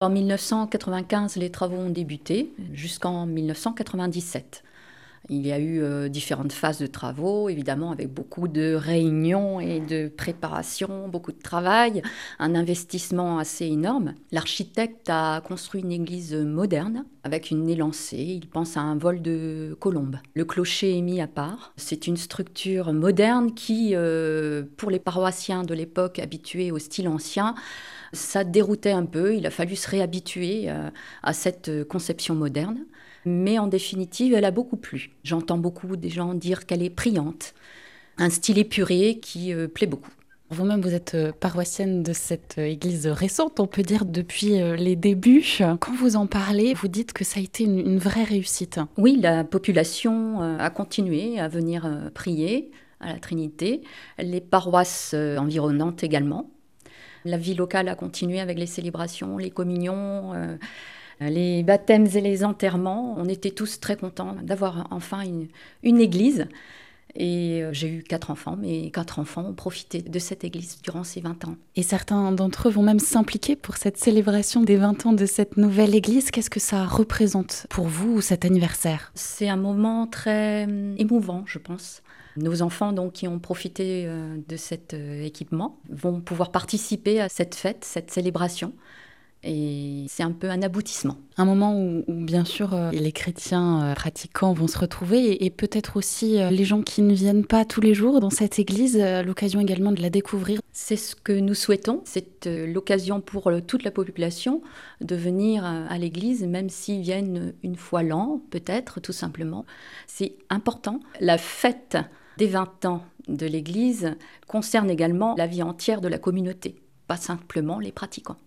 En 1995, les travaux ont débuté jusqu'en 1997. Il y a eu différentes phases de travaux, évidemment avec beaucoup de réunions et de préparation, beaucoup de travail, un investissement assez énorme. L'architecte a construit une église moderne avec une élancée. Il pense à un vol de colombe. Le clocher est mis à part. C'est une structure moderne qui, pour les paroissiens de l'époque habitués au style ancien, ça déroutait un peu. Il a fallu se réhabituer à cette conception moderne. Mais en définitive, elle a beaucoup plu. J'entends beaucoup des gens dire qu'elle est priante, un style épuré qui plaît beaucoup. Vous-même, vous êtes paroissienne de cette église récente, on peut dire depuis les débuts. Quand vous en parlez, vous dites que ça a été une vraie réussite. Oui, la population a continué à venir prier à la Trinité, les paroisses environnantes également. La vie locale a continué avec les célébrations, les communions, les baptêmes et les enterrements. On était tous très contents d'avoir enfin une église. Et j'ai eu 4 enfants, mais 4 enfants ont profité de cette église durant ces 20 ans. Et certains d'entre eux vont même s'impliquer pour cette célébration des 20 ans de cette nouvelle église. Qu'est-ce que ça représente pour vous, cet anniversaire ? C'est un moment très émouvant, je pense. Nos enfants donc, qui ont profité de cet équipement vont pouvoir participer à cette fête, cette célébration. Et c'est un peu un aboutissement. Un moment où bien sûr, les chrétiens pratiquants vont se retrouver et peut-être aussi les gens qui ne viennent pas tous les jours dans cette église, l'occasion également de la découvrir. C'est ce que nous souhaitons. C'est l'occasion pour toute la population de venir à l'église, même s'ils viennent une fois l'an, peut-être, tout simplement. C'est important. La fête des 20 ans de l'église concerne également la vie entière de la communauté, pas simplement les pratiquants.